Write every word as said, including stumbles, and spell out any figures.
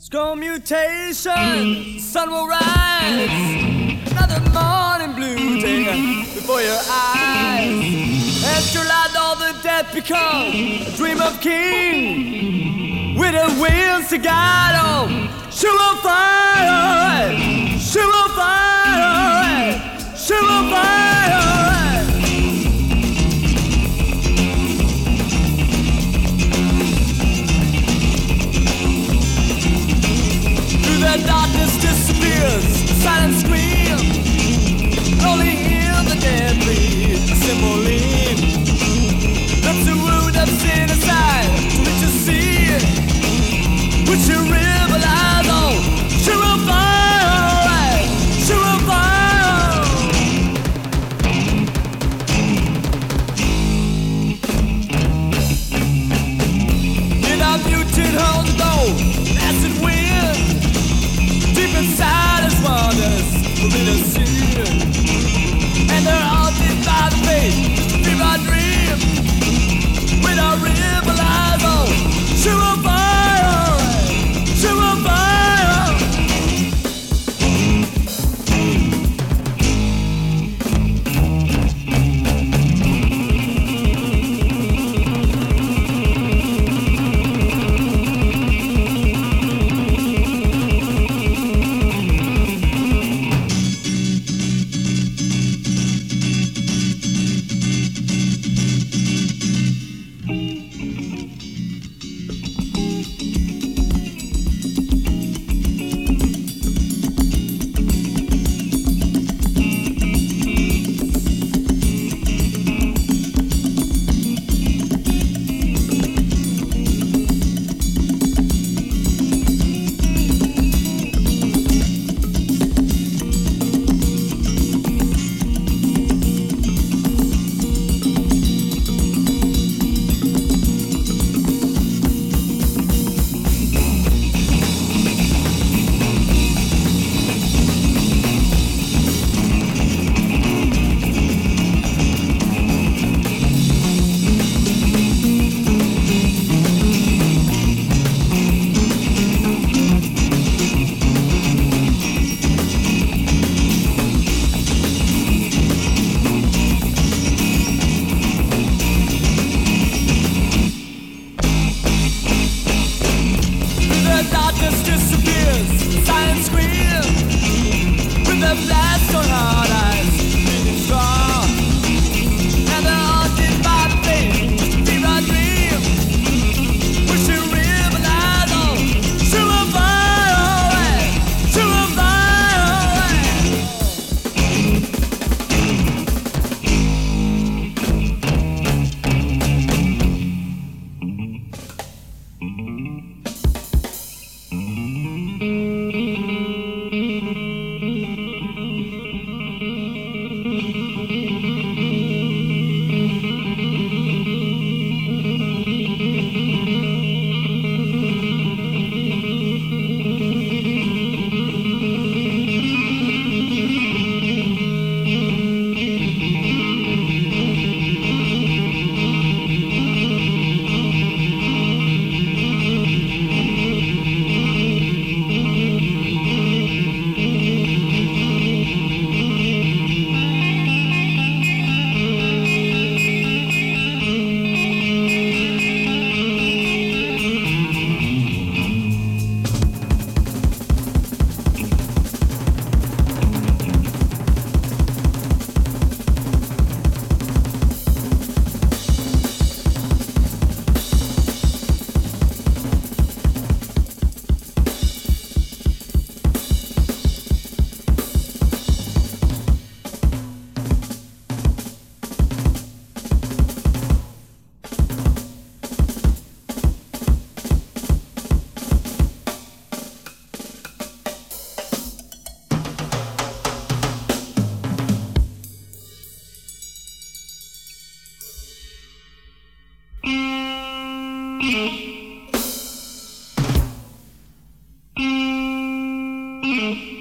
Scroll mutation, sun will rise. Another morning blue day before your eyes. And till I all the death become a dream of king. With her wheels to guide on, she will fly. She will fly. She will fly. The darkness disappears, silent scream. Only hear the dead bleed, a simple lean. That's the wound that's inside, which you see, which you realize. Oh, she will fly, she will fly. In our mutant home to go, acid wind. Deep inside us wanders within a sea. And they're haunted by the faith, dream our dream. With our river lies on, she will fire, she will fire. Mm-hmm.